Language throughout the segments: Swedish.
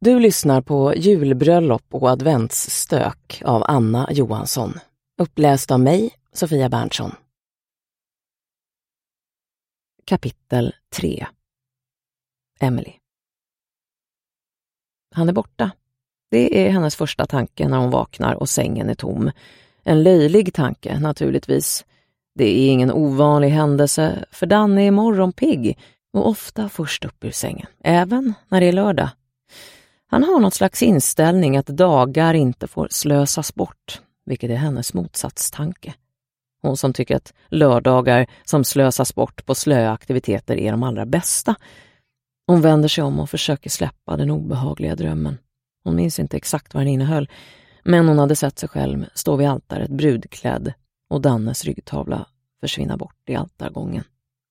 Du lyssnar på Julbröllop och adventsstök av Anna Johansson. Uppläst av mig, Sofia Berntsson. Kapitel 3. Emily. Han är borta. Det är hennes första tanke när hon vaknar och sängen är tom. En löjlig tanke, naturligtvis. Det är ingen ovanlig händelse, för Danne är morgonpigg och ofta först upp ur sängen, även när det är lördag. Han har något slags inställning att dagar inte får slösas bort, vilket är hennes motsatstanke. Hon som tycker att lördagar som slösas bort på slöa aktiviteter är de allra bästa. Hon vänder sig om och försöker släppa den obehagliga drömmen. Hon minns inte exakt vad den innehöll, men hon hade sett sig själv stå vid altaret brudklädd och Dannes ryggtavla försvinna bort i altargången.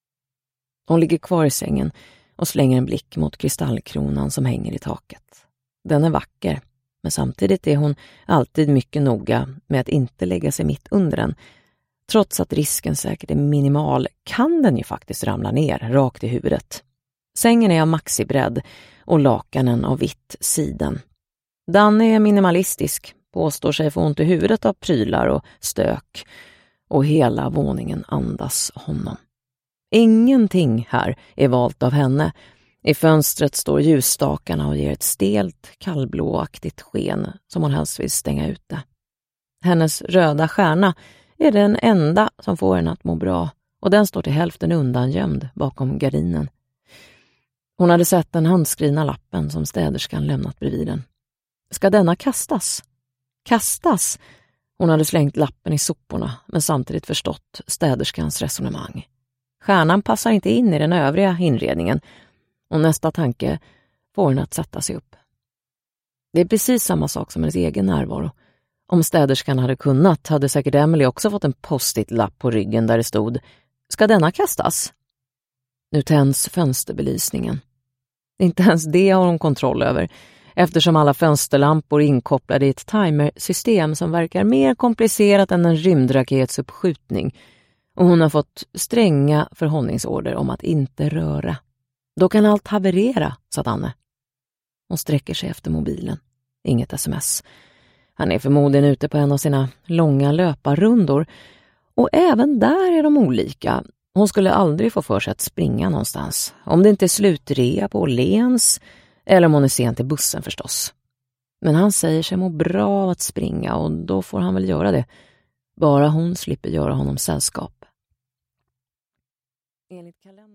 Hon ligger kvar i sängen och slänger en blick mot kristallkronan som hänger i taket. Den är vacker, men samtidigt är hon alltid mycket noga med att inte lägga sig mitt under den. Trots att risken säkert är minimal kan den ju faktiskt ramla ner rakt i huvudet. Sängen är av maxibredd och lakanen av vitt siden. Danne är minimalistisk, påstår sig få ont i huvudet av prylar och stök, och hela våningen andas honom. Ingenting här är valt av henne. I fönstret står ljusstakarna och ger ett stelt, kallblåaktigt sken som hon helst vill stänga ute. Hennes röda stjärna är den enda som får henne att må bra, och den står till hälften undangömd bakom gardinen. Hon hade sett den handskrivna lappen som städerskan lämnat bredvid den. Ska denna kastas? Kastas? Hon hade slängt lappen i soporna, men samtidigt förstått städerskans resonemang. Stjärnan passar inte in i den övriga inredningen, och nästa tanke får henne att sätta sig upp. Det är precis samma sak som hennes egen närvaro. Om städerskan hade kunnat hade säkert Emily också fått en post-it-lapp på ryggen där det stod: Ska denna kastas? Nu tänds fönsterbelysningen. Inte ens det har hon kontroll över, eftersom alla fönsterlampor är inkopplade i ett timersystem som verkar mer komplicerat än en rymdraketsuppskjutning, och hon har fått stränga förhållningsorder om att inte röra. Då kan allt haverera, sa Danne. Hon sträcker sig efter mobilen. Inget sms. Han är förmodligen ute på en av sina långa löparrundor, och även där är de olika. Hon skulle aldrig få för sig att springa någonstans, om det inte är slutrea på Åhléns, eller om hon är sent till bussen förstås. Men han säger sig må bra av att springa, och då får han väl göra det. Bara hon slipper göra honom sällskap. Enligt kalendern